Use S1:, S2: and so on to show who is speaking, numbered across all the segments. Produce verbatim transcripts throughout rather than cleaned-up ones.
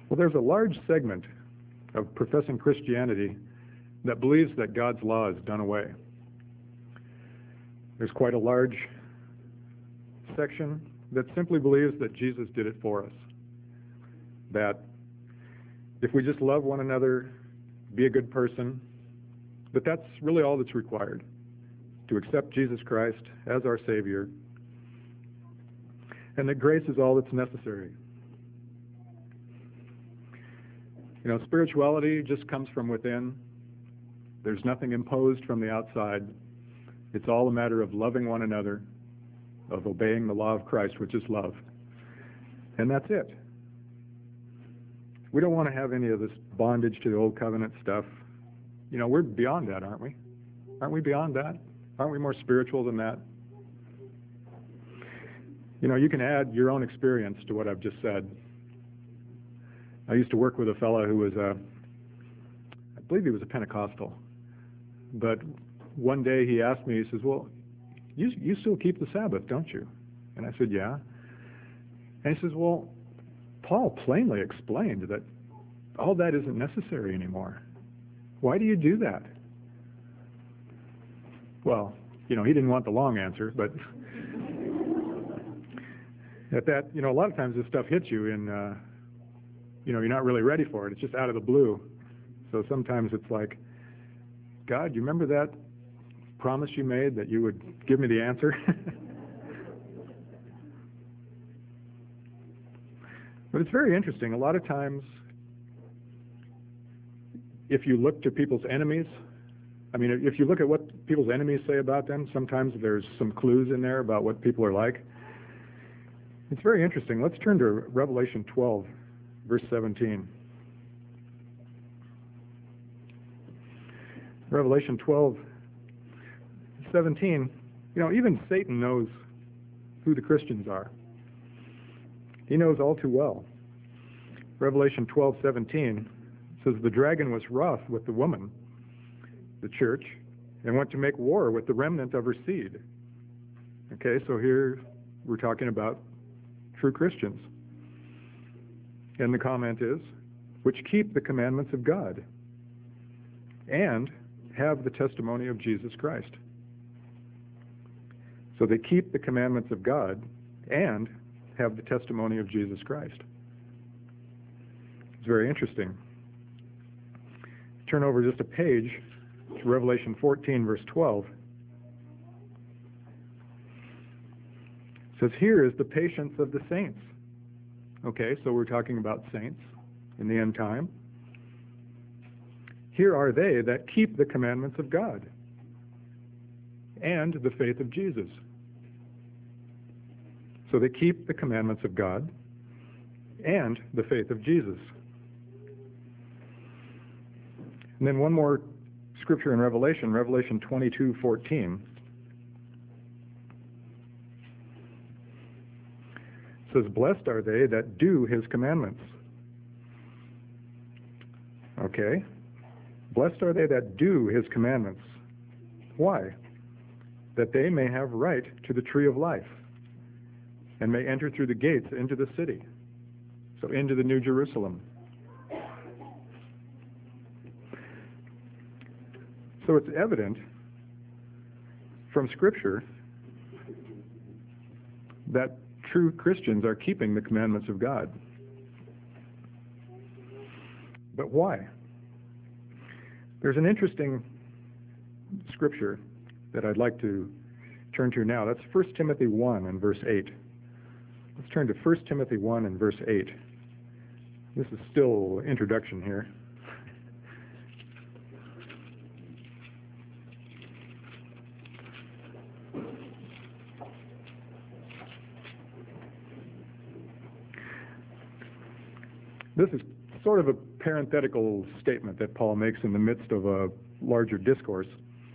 S1: Well, there's a large segment of professing Christianity that believes that God's law is done away. There's quite a large section that simply believes that Jesus did it for us. That if we just love one another, be a good person, that that's really all that's required, to accept Jesus Christ as our Savior, and that grace is all that's necessary. You know, spirituality just comes from within. There's nothing imposed from the outside. It's all a matter of loving one another, of obeying the law of Christ, which is love. And that's it. We don't want to have any of this bondage to the old covenant stuff. You know, we're beyond that, aren't we? Aren't we beyond that? Aren't we more spiritual than that? You know, you can add your own experience to what I've just said. I used to work with a fellow who was a, I believe he was a Pentecostal. But one day he asked me, he says, well, you, you still keep the Sabbath, don't you? And I said, yeah. And he says, well, Paul plainly explained that all that isn't necessary anymore. Why do you do that? Well, you know, he didn't want the long answer, but at that, you know, a lot of times this stuff hits you in, uh, you know, you're not really ready for it. It's just out of the blue. So sometimes it's like, God, you remember that promise you made that you would give me the answer? But it's very interesting. A lot of times, if you look to people's enemies, I mean, if you look at what people's enemies say about them, sometimes there's some clues in there about what people are like. It's very interesting. Let's turn to Revelation twelve, verse seventeen. Revelation twelve, seventeen. You know, even Satan knows who the Christians are. He knows all too well. Revelation twelve, seventeen says, the dragon was wroth with the woman, the church, and went to make war with the remnant of her seed. Okay, so here we're talking about true Christians. And the comment is, which keep the commandments of God and have the testimony of Jesus Christ. So they keep the commandments of God and have the testimony of Jesus Christ. It's very interesting. Turn over just a page to Revelation fourteen, verse twelve. It says, here is the patience of the saints. Okay, so we're talking about saints in the end time. Here are they that keep the commandments of God and the faith of Jesus. So they keep the commandments of God and the faith of Jesus. And then one more scripture in Revelation, Revelation twenty-two, fourteen. It says, blessed are they that do his commandments. Okay. Blessed are they that do his commandments. Why? That they may have right to the tree of life and may enter through the gates into the city. So into the New Jerusalem. So it's evident from Scripture that true Christians are keeping the commandments of God. But why? There's an interesting scripture that I'd like to turn to now. That's First Timothy one and verse eight. Let's turn to First Timothy one and verse eight. This is still introduction here. This is sort of a parenthetical statement that Paul makes in the midst of a larger discourse.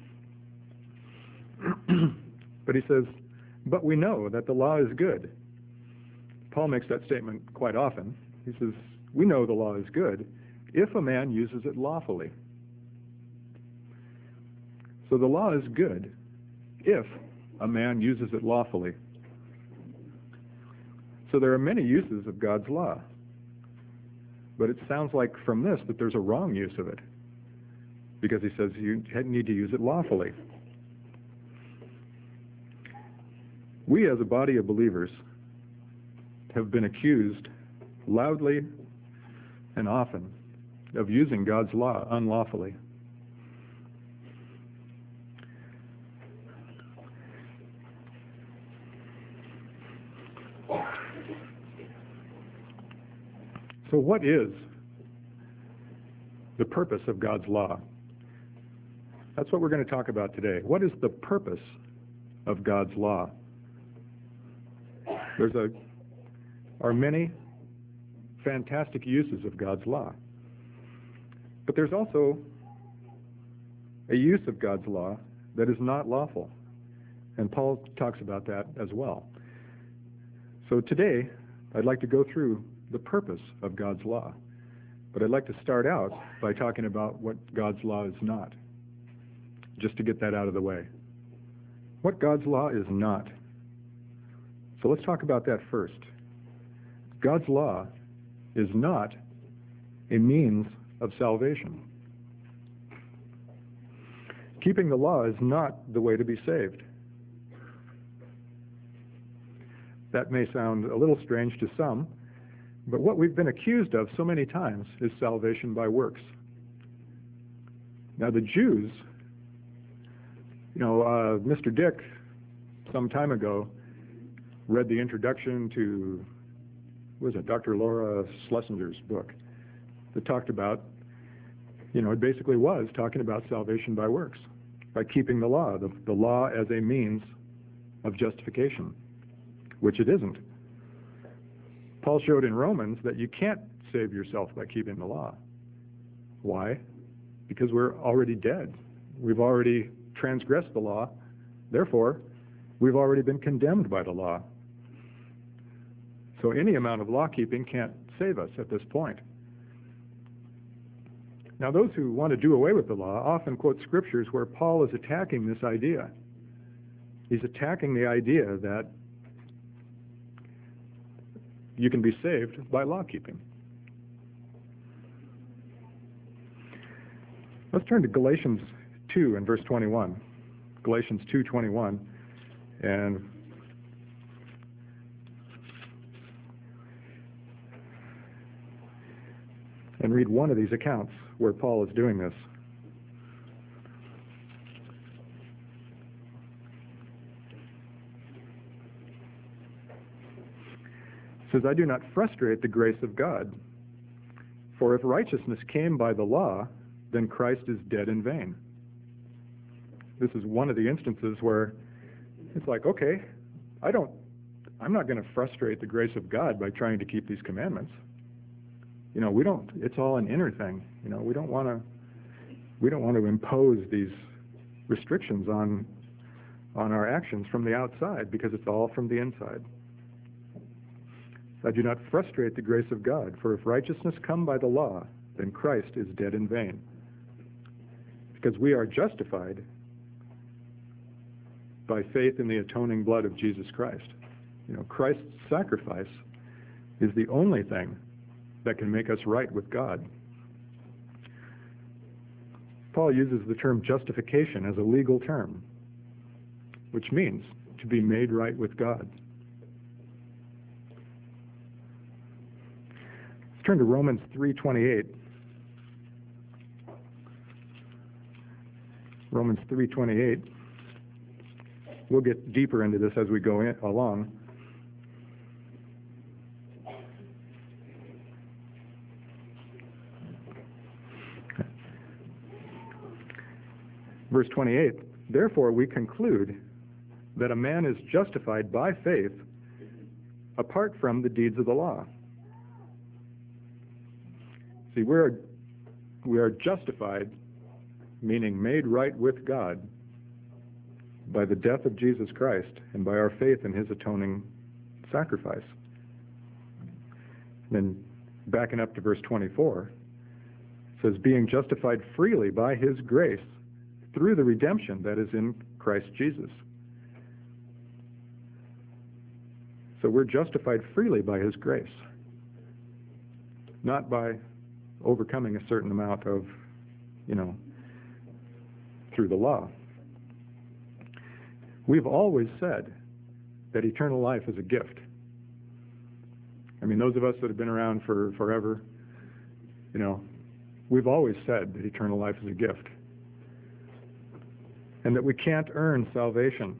S1: But he says, but we know that the law is good. Paul makes that statement quite often. He says, we know the law is good if a man uses it lawfully. So the law is good if a man uses it lawfully. So there are many uses of God's law. But it sounds like from this that there's a wrong use of it, because he says you need to use it lawfully. We as a body of believers have been accused loudly and often of using God's law unlawfully. So what is the purpose of God's law? That's what we're going to talk about today. What is the purpose of God's law? There's a, are many fantastic uses of God's law. But there's also a use of God's law that is not lawful. And Paul talks about that as well. So today, I'd like to go through the purpose of God's law. But I'd like to start out by talking about what God's law is not, just to get that out of the way. What God's law is not. So let's talk about that first. God's law is not a means of salvation. Keeping the law is not the way to be saved. That may sound a little strange to some, but what we've been accused of so many times is salvation by works. Now the Jews, you know, uh, Mister Dick, some time ago, read the introduction to, what was it, Doctor Laura Schlesinger's book that talked about, you know, it basically was talking about salvation by works, by keeping the law, the, the law as a means of justification, which it isn't. Paul showed in Romans that you can't save yourself by keeping the law. Why? Because we're already dead. We've already transgressed the law. Therefore, we've already been condemned by the law. So any amount of law keeping can't save us at this point. Now, those who want to do away with the law often quote scriptures where Paul is attacking this idea. He's attacking the idea that you can be saved by law keeping. Let's turn to Galatians two and verse twenty-one. Galatians two twenty-one, and and read one of these accounts where Paul is doing this. It says, I do not frustrate the grace of God, for if righteousness came by the law, then Christ is dead in vain. This is one of the instances where it's like, okay, I don't, I'm not going to frustrate the grace of God by trying to keep these commandments. You know, we don't, it's all an inner thing. You know, we don't want to, we don't want to impose these restrictions on, on our actions from the outside, because it's all from the inside. I do not frustrate the grace of God, for if righteousness come by the law, then Christ is dead in vain. Because we are justified by faith in the atoning blood of Jesus Christ. You know, Christ's sacrifice is the only thing that can make us right with God. Paul uses the term justification as a legal term, which means to be made right with God. Let's turn to Romans three twenty-eight. Romans three twenty-eight. We'll get deeper into this as we go in, along. Verse twenty-eight, therefore we conclude that a man is justified by faith apart from the deeds of the law. See, we are, we are justified, meaning made right with God, by the death of Jesus Christ and by our faith in his atoning sacrifice. Then backing up to verse twenty-four, it says, being justified freely by his grace through the redemption that is in Christ Jesus. So we're justified freely by his grace. not by overcoming a certain amount of, you know, through the law. We've always said that eternal life is a gift. I mean, those of us that have been around for forever, you know, we've always said that eternal life is a gift. And that we can't earn salvation.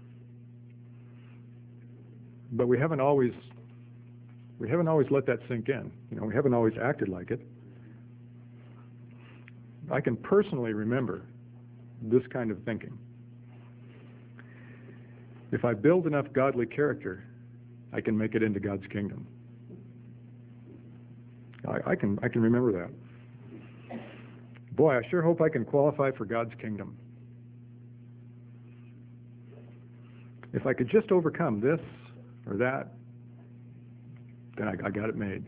S1: But we haven't always we haven't always let that sink in. You know, we haven't always acted like it. I can personally remember this kind of thinking. If I build enough godly character, I can make it into God's kingdom. I, I can I can remember that. Boy, I sure hope I can qualify for God's kingdom. If I could just overcome this or that, then I, I got it made.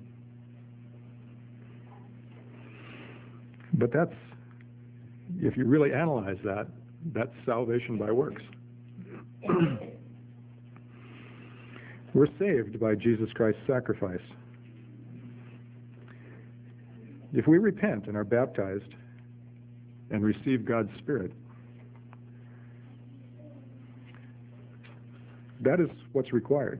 S1: But that's, if you really analyze that, that's salvation by works. We're saved by Jesus Christ's sacrifice. If we repent and are baptized and receive God's Spirit, that is what's required.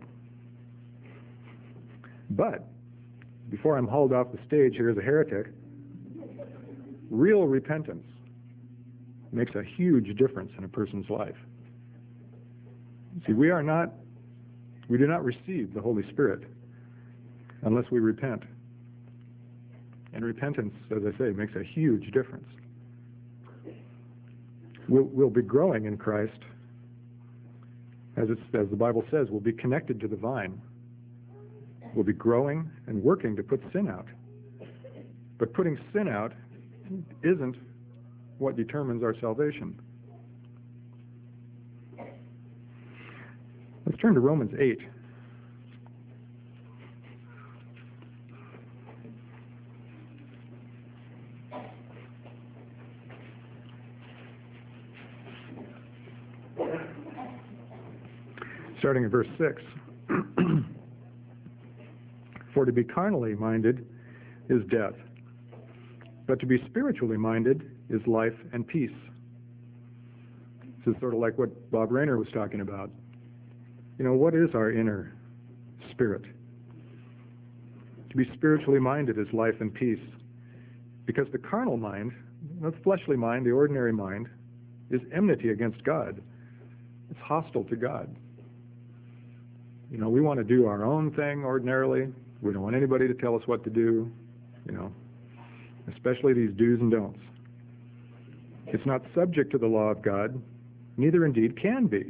S1: But before I'm hauled off the stage here as a heretic, real repentance makes a huge difference in a person's life. See, we are not, we do not receive the Holy Spirit unless we repent. And repentance, as I say, makes a huge difference. We'll, we'll be growing in Christ. As, it's, as the Bible says, we'll be connected to the vine. We'll be growing and working to put sin out. But putting sin out isn't what determines our salvation. Let's turn to Romans eight. Starting in verse six. For to be carnally minded is death, but to be spiritually minded is life and peace. This is sort of like what Bob Rayner was talking about. You know, what is our inner spirit? To be spiritually minded is life and peace. Because the carnal mind, the fleshly mind, the ordinary mind, is enmity against God. It's hostile to God. You know, we want to do our own thing ordinarily. We don't want anybody to tell us what to do, you know, especially these do's and don'ts. It's not subject to the law of God, neither indeed can be.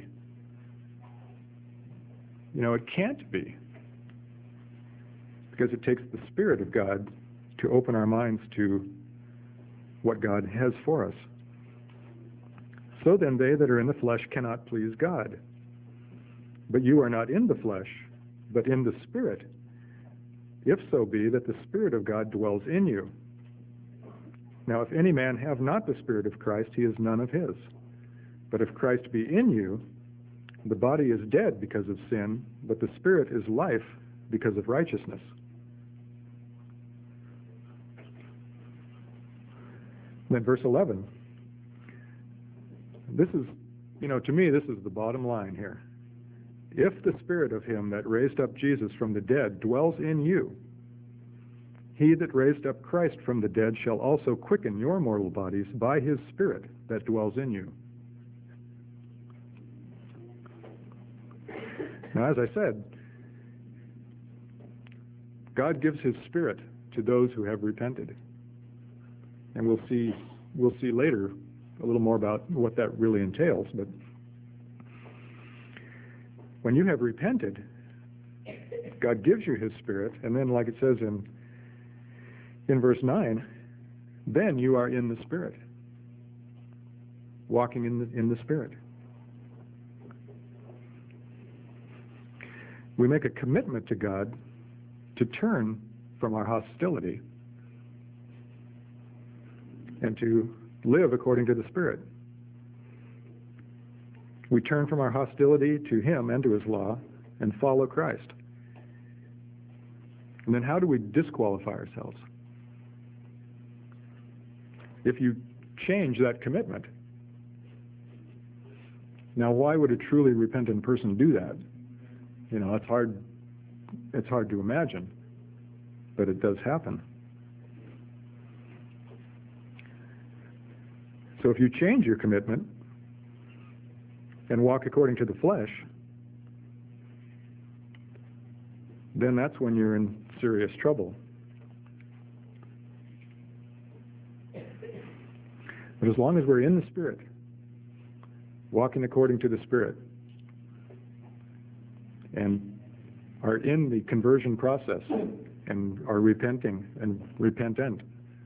S1: You know, it can't be, because it takes the Spirit of God to open our minds to what God has for us. So then they that are in the flesh cannot please God. But you are not in the flesh, but in the Spirit, if so be that the Spirit of God dwells in you. Now if any man have not the Spirit of Christ, he is none of his. But if Christ be in you, the body is dead because of sin, but the Spirit is life because of righteousness. Then verse eleven. This is, you know, to me, this is the bottom line here. If the Spirit of him that raised up Jesus from the dead dwells in you, he that raised up Christ from the dead shall also quicken your mortal bodies by his Spirit that dwells in you. Now, as I said, God gives his Spirit to those who have repented. And we'll see, we'll see later a little more about what that really entails. But when you have repented, God gives you his Spirit, and then, like it says in in verse nine, then you are in the Spirit, walking in the, in the Spirit. We make a commitment to God to turn from our hostility and to live according to the Spirit. We turn from our hostility to him and to his law and follow Christ. And then how do we disqualify ourselves? If you change that commitment, now why would a truly repentant person do that? You know, it's hard, it's hard to imagine, but it does happen. So if you change your commitment and walk according to the flesh, then that's when you're in serious trouble. But as long as we're in the Spirit, walking according to the Spirit, and are in the conversion process, and are repenting and repentant,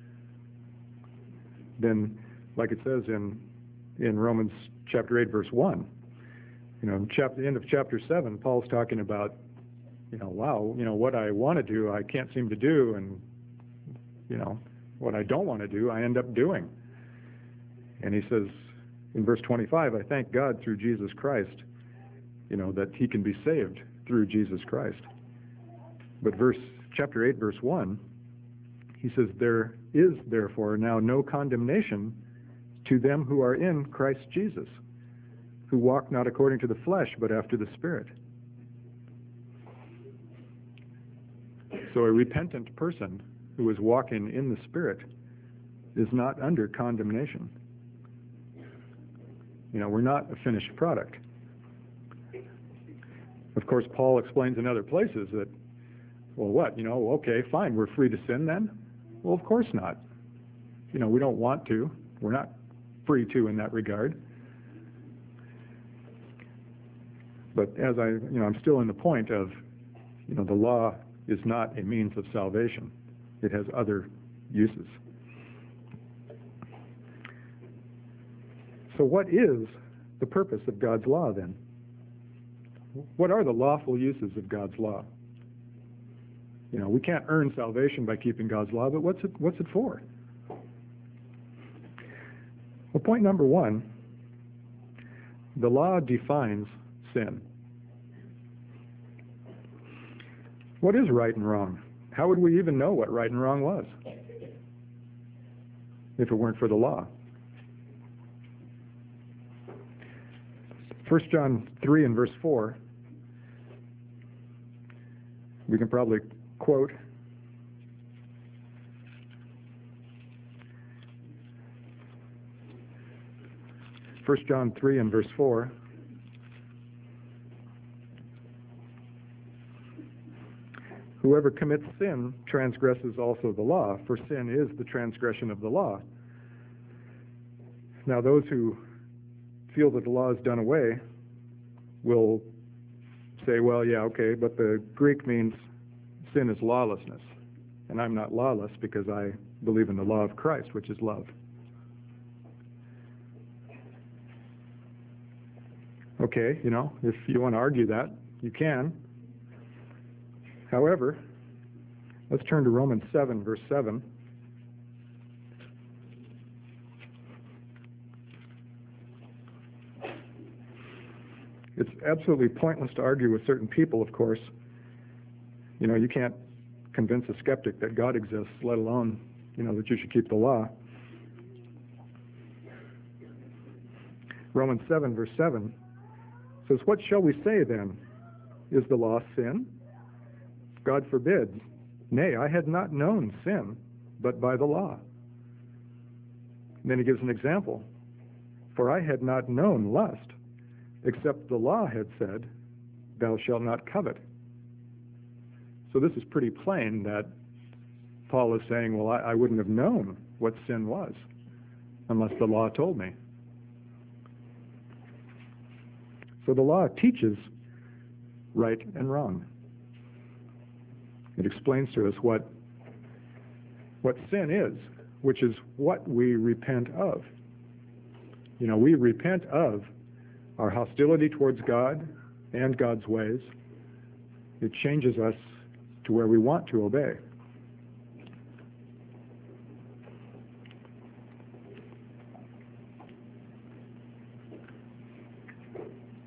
S1: then, like it says in in Romans chapter eight, verse one, you know, chapter, the end of chapter seven, Paul's talking about, you know, wow, you know, what I want to do, I can't seem to do, and, you know, what I don't want to do, I end up doing. And he says in verse twenty-five, I thank God through Jesus Christ, you know, that he can be saved through Jesus Christ. But verse chapter eight, verse one, he says, there is therefore now no condemnation to them who are in Christ Jesus, who walk not according to the flesh, but after the Spirit. So a repentant person who is walking in the Spirit is not under condemnation. You know, we're not a finished product. Of course, Paul explains in other places that, well, what, you know, okay, fine, we're free to sin then? Well, of course not. You know, we don't want to. We're not free to in that regard. But as I, you know, I'm still in the point of, you know, the law is not a means of salvation. It has other uses. So what is the purpose of God's law then? What are the lawful uses of God's law? You know, we can't earn salvation by keeping God's law, but what's it, what's it for? Well, point number one, the law defines sin. What is right and wrong? How would we even know what right and wrong was if it weren't for the law? First John three and verse four, we can probably quote. First John three and verse four. Whoever commits sin transgresses also the law, for sin is the transgression of the law. Now those who feel that the law is done away will say, well, yeah, okay, but the Greek means sin is lawlessness, and I'm not lawless because I believe in the law of Christ, which is love. Okay, you know, if you want to argue that, you can. However, let's turn to Romans seven, verse seven. It's absolutely pointless to argue with certain people, of course. You know, you can't convince a skeptic that God exists, let alone, you know, that you should keep the law. Romans seven, verse seven says, what shall we say then? Is the law sin? God forbids. Nay, I had not known sin, but by the law. And then he gives an example. For I had not known lust, except the law had said, thou shalt not covet. So this is pretty plain that Paul is saying, well, I, I wouldn't have known what sin was unless the law told me. So the law teaches right and wrong. It explains to us what, what sin is, which is what we repent of. You know, we repent of our hostility towards God and God's ways. It changes us to where we want to obey.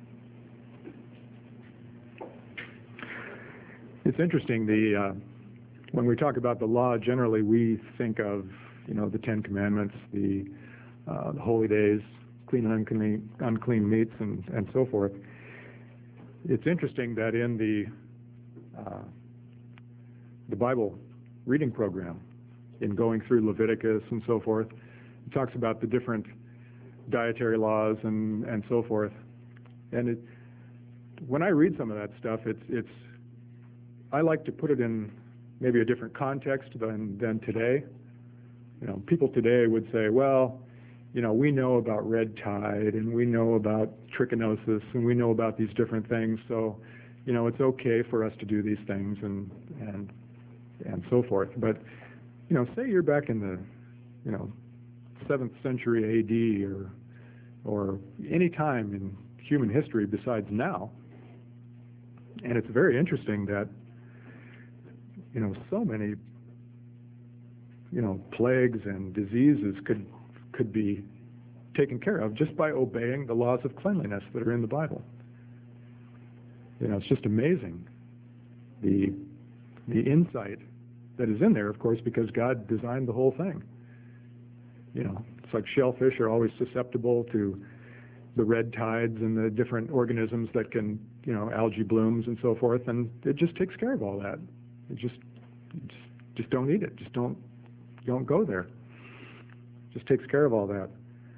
S1: It's interesting, the uh, when we talk about the law, generally we think of, you know, the Ten Commandments, the, uh, the holy days, clean and unclean, unclean meats, and, and so forth. It's interesting that in the uh, the Bible reading program, in going through Leviticus and so forth, it talks about the different dietary laws and, and so forth. And it, when I read some of that stuff, it's it's I like to put it in maybe a different context than than today. You know, people today would say, well, you know, we know about red tide and we know about trichinosis and we know about these different things, so, you know, it's okay for us to do these things and and and so forth. But, you know, say you're back in the, you know, seventh century A D or or any time in human history besides now, and it's very interesting that, you know, so many, you know, plagues and diseases could could be taken care of just by obeying the laws of cleanliness that are in the Bible. You know, it's just amazing the the insight that is in there, of course, because God designed the whole thing. You know, it's like shellfish are always susceptible to the red tides and the different organisms that can, you know, algae blooms and so forth, and it just takes care of all that. It just just, just don't eat it. Just don't don't go there. Just takes care of all that.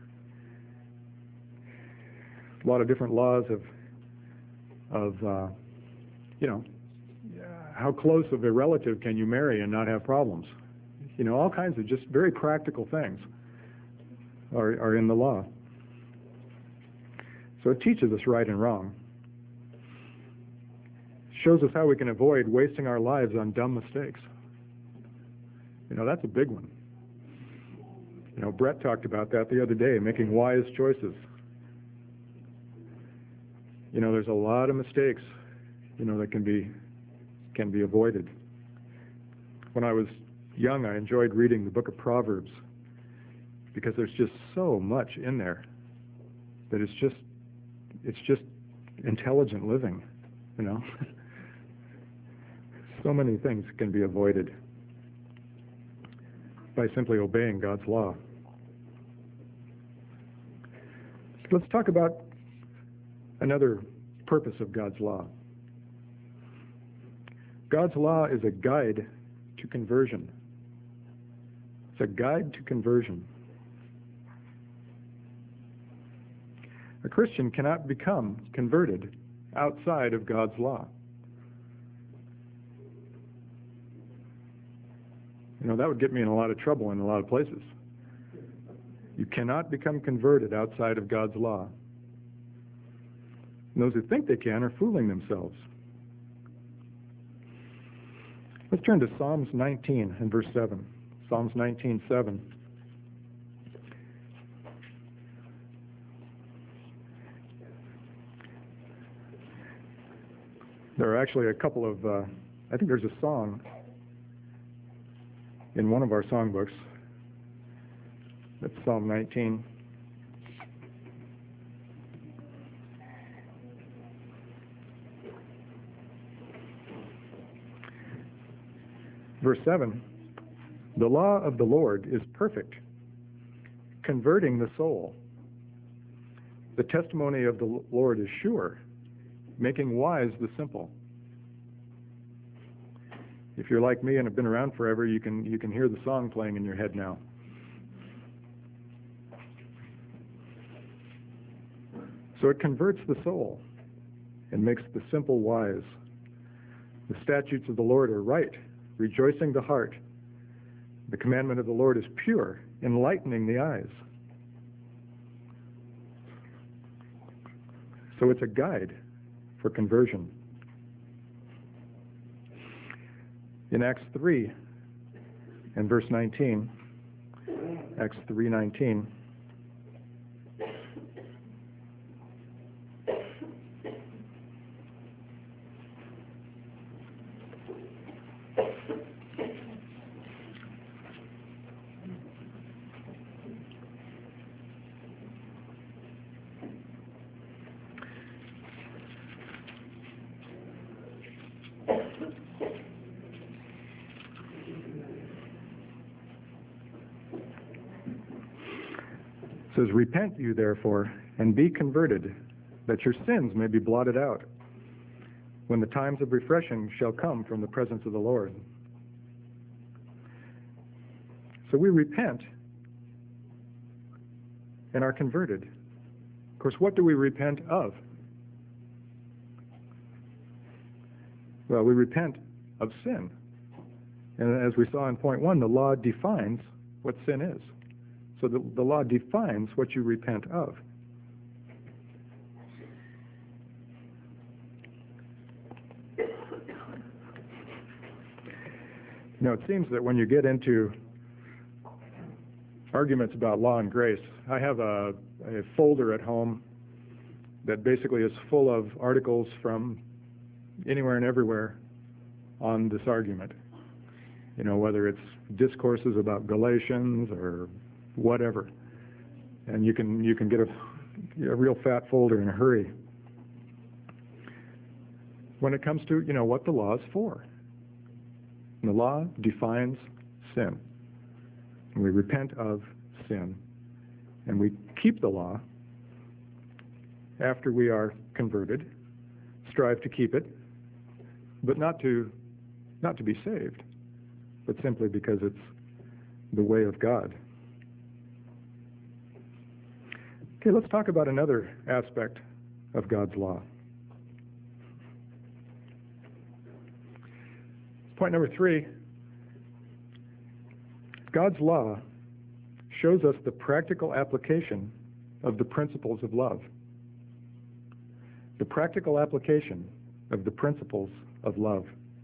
S1: A lot of different laws of of uh, you know, how close of a relative can you marry and not have problems? You know, all kinds of just very practical things are are in the law. So it teaches us right and wrong. Shows us how we can avoid wasting our lives on dumb mistakes. You know, that's a big one. You know, Brett talked about that the other day, making wise choices. You know, there's a lot of mistakes, you know, that can be can be avoided. When I was young, I enjoyed reading the book of Proverbs because there's just so much in there that it's just it's just intelligent living, you know. So many things can be avoided by simply obeying God's law. Let's talk about another purpose of God's law. God's law is a guide to conversion. It's a guide to conversion. A Christian cannot become converted outside of God's law. You know, that would get me in a lot of trouble in a lot of places. You cannot become converted outside of God's law. And those who think they can are fooling themselves. Let's turn to Psalms nineteen and verse seven. Psalms nineteen, seven. There are actually a couple of, uh, I think there's a song in one of our songbooks. That's Psalm nineteen. Verse seven, the law of the Lord is perfect, converting the soul. The testimony of the Lord is sure, making wise the simple. If you're like me and have been around forever, you can you can hear the song playing in your head now. So it converts the soul and makes the simple wise. The statutes of the Lord are right, rejoicing the heart. The commandment of the Lord is pure, enlightening the eyes. So it's a guide for conversion. In Acts three and verse nineteen, Acts three nineteen, says, "Repent you therefore, and be converted, that your sins may be blotted out, when the times of refreshing shall come from the presence of the Lord." So we repent and are converted. Of course, what do we repent of? Well, we repent of sin. And as we saw in point one, the law defines what sin is. So the, the law defines what you repent of. You know, it seems that when you get into arguments about law and grace, I have a, a folder at home that basically is full of articles from anywhere and everywhere on this argument. You know, whether it's discourses about Galatians or whatever. And you can you can get a, a real fat folder in a hurry when it comes to, you know, what the law is for. And the law defines sin. And we repent of sin. And we keep the law after we are converted, strive to keep it, but not to not to be saved, but simply because it's the way of God. Okay, let's talk about another aspect of God's law. Point number three, God's law shows us the practical application of the principles of love. The practical application of the principles of love.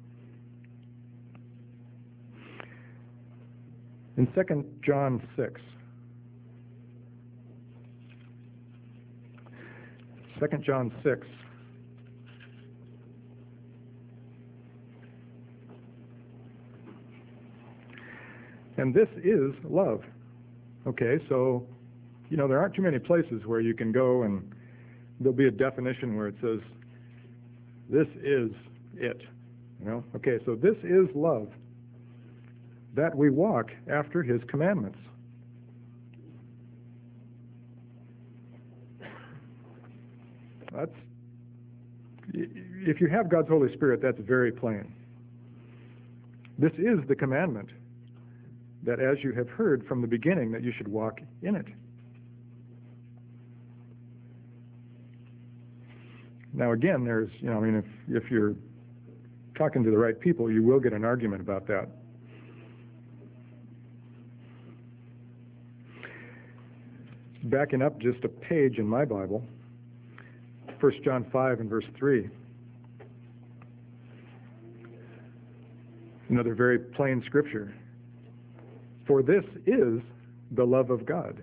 S1: In Second John six, Second John six, and this is love. Okay, so, you know, there aren't too many places where you can go and there'll be a definition where it says, this is it. You know, okay, so this is love, that we walk after his commandments. That's, if you have God's Holy Spirit, that's very plain. This is the commandment, that as you have heard from the beginning, that you should walk in it. Now again, there's, you know, I mean, if, if you're talking to the right people, you will get an argument about that. Backing up just a page in my Bible, First John five and verse three. Another very plain scripture. For this is the love of God.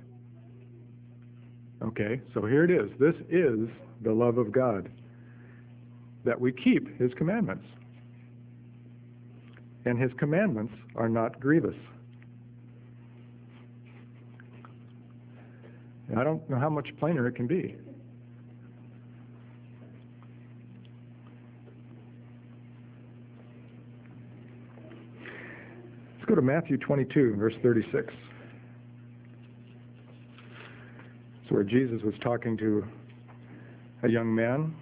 S1: Okay, so here it is. This is the love of God, that we keep his commandments. And his commandments are not grievous. I don't know how much plainer it can be. Let's go to Matthew twenty-two, verse thirty-six. It's where Jesus was talking to a young man.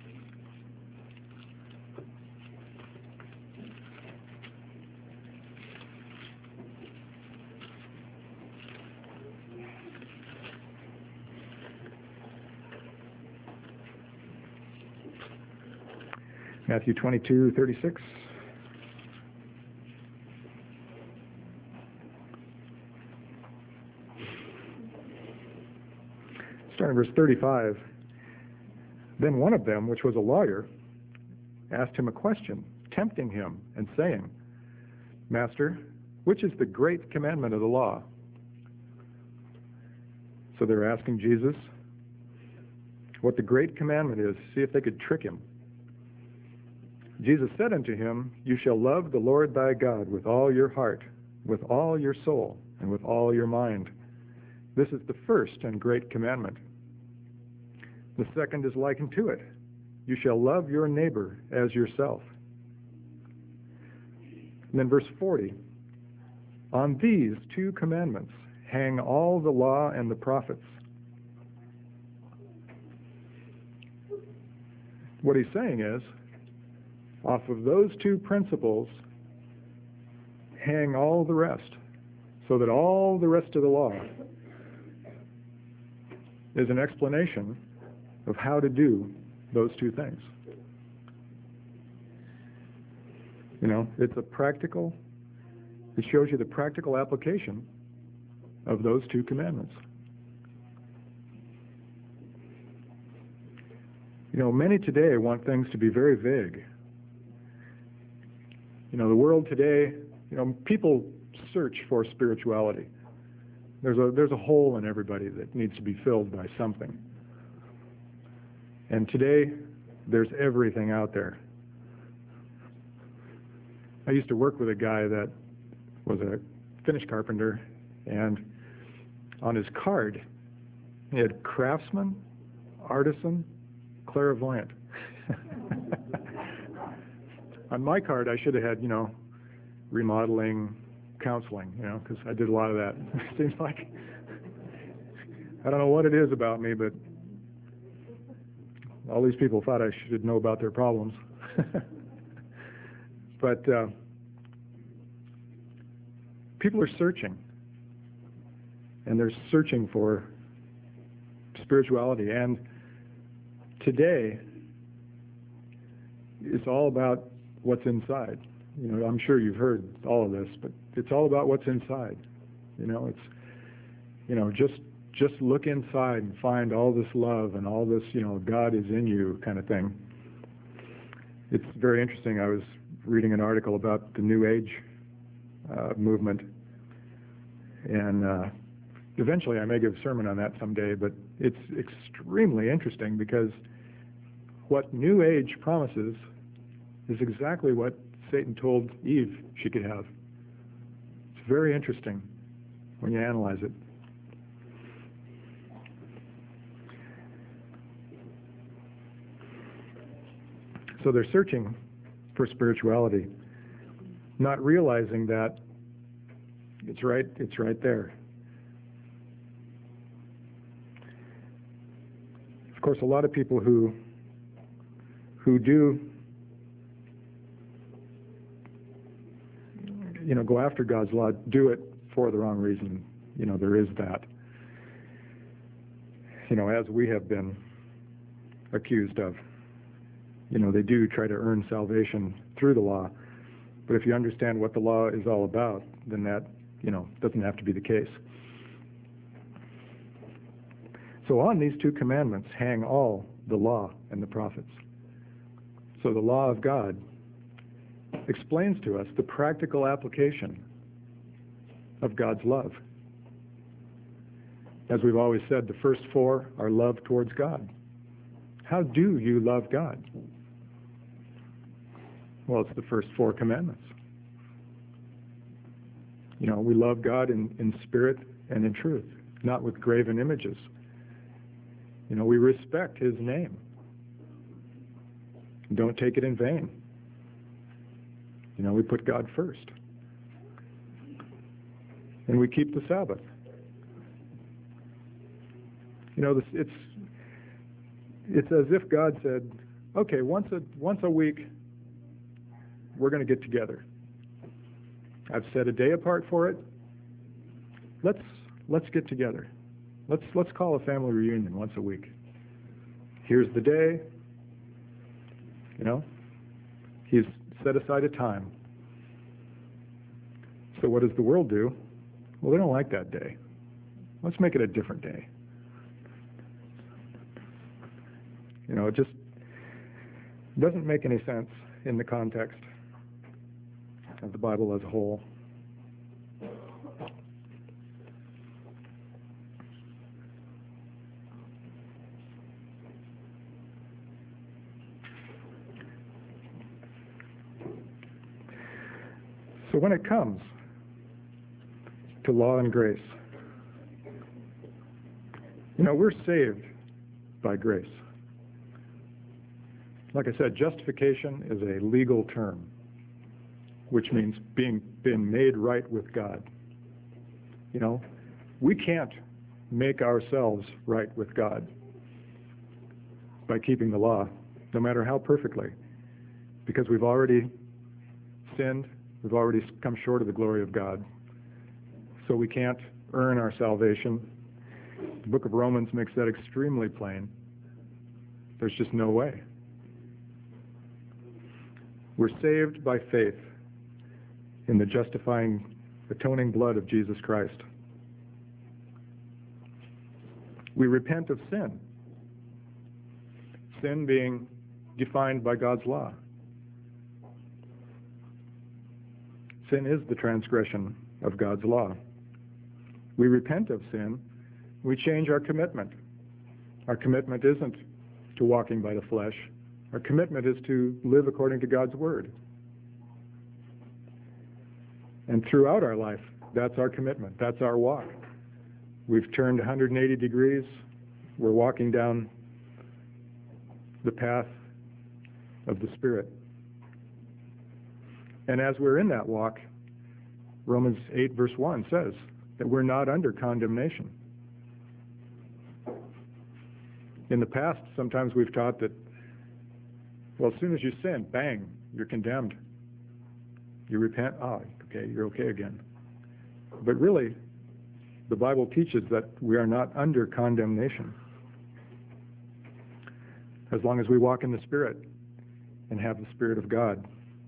S1: Matthew twenty-two, thirty-six. Starting verse thirty-five. Then one of them, which was a lawyer, asked him a question, tempting him and saying, Master, which is the great commandment of the law? So they're asking Jesus what the great commandment is, see if they could trick him. Jesus said unto him, You shall love the Lord thy God with all your heart, with all your soul, and with all your mind. This is the first and great commandment. The second is likened to it. You shall love your neighbor as yourself. And then verse forty. On these two commandments hang all the law and the prophets. What he's saying is, off of those two principles hang all the rest, so that all the rest of the law is an explanation of how to do those two things. You know, it's a practical, it shows you the practical application of those two commandments. You know, many today want things to be very vague. You know, the world today, you know, people search for spirituality. There's a there's a hole in everybody that needs to be filled by something. And today, there's everything out there. I used to work with a guy that was a finish carpenter, and on his card, he had craftsman, artisan, clairvoyant. On my card, I should have had, you know, remodeling, counseling, you know, because I did a lot of that. It seems like, I don't know what it is about me, but all these people thought I should know about their problems. But uh, people are searching, and they're searching for spirituality. And today, it's all about what's inside. You know, I'm sure you've heard all of this, but it's all about what's inside. You know, it's, you know, just just look inside and find all this love and all this, you know, God is in you kind of thing. It's very interesting. I was reading an article about the New Age uh, movement, and uh, eventually I may give a sermon on that someday, but it's extremely interesting because what New Age promises is exactly what Satan told Eve she could have. It's very interesting when you analyze it. So they're searching for spirituality, not realizing that it's right, it's right there. Of course, a lot of people who who do, you know, go after God's law do it for the wrong reason. You know, there is that. You know, as we have been accused of. You know, they do try to earn salvation through the law. But if you understand what the law is all about, then that, you know, doesn't have to be the case. So on these two commandments hang all the law and the prophets. So the law of God explains to us the practical application of God's love. As we've always said, the first four are love towards God. How do you love God? Well, it's the first four commandments. You know, we love God in, in spirit and in truth, not with graven images. You know, we respect His name. Don't take it in vain. You know, we put God first. And we keep the Sabbath. You know, this, it's it's as if God said, okay, once a once a week, we're going to get together. I've set a day apart for it. Let's let's get together. Let's let's call a family reunion once a week. Here's the day. You know, He's set aside a time. So what does the world do? Well, they don't like that day. Let's make it a different day. You know, it just doesn't make any sense in the context of the Bible as a whole. So when it comes to law and grace, you know, we're saved by grace. Like I said, justification is a legal term, which means being being made right with God. You know, we can't make ourselves right with God by keeping the law. no matter how perfectly, because we've already sinned, we've already come short of the glory of God. So we can't earn our salvation. The book of Romans makes that extremely plain. There's just no way. We're saved by faith in the justifying, atoning blood of Jesus Christ. We repent of sin, sin being defined by God's law. Sin is the transgression of God's law. We repent of sin, we change our commitment. Our commitment isn't to walking by the flesh. Our commitment is to live according to God's word. And throughout our life, that's our commitment. That's our walk. We've turned one hundred eighty degrees. We're walking down the path of the Spirit. And as we're in that walk, Romans eight verse one says that we're not under condemnation. In the past, sometimes we've taught that, well, as soon as you sin, bang, you're condemned. You repent, oh, okay, you're okay again. But really, the Bible teaches that we are not under condemnation as long as we walk in the Spirit and have the Spirit of God.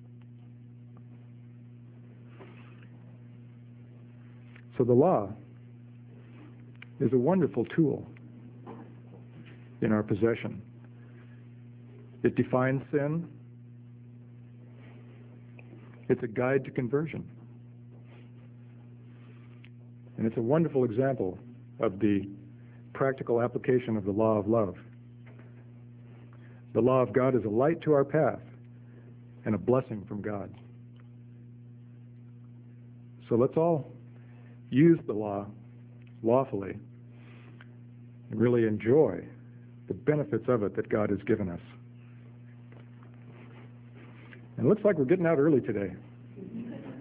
S1: So the law is a wonderful tool in our possession. It defines sin. It's a guide to conversion. And it's a wonderful example of the practical application of the law of love. The law of God is a light to our path and a blessing from God. So let's all use the law lawfully and really enjoy the benefits of it that God has given us. And it looks like we're getting out early today.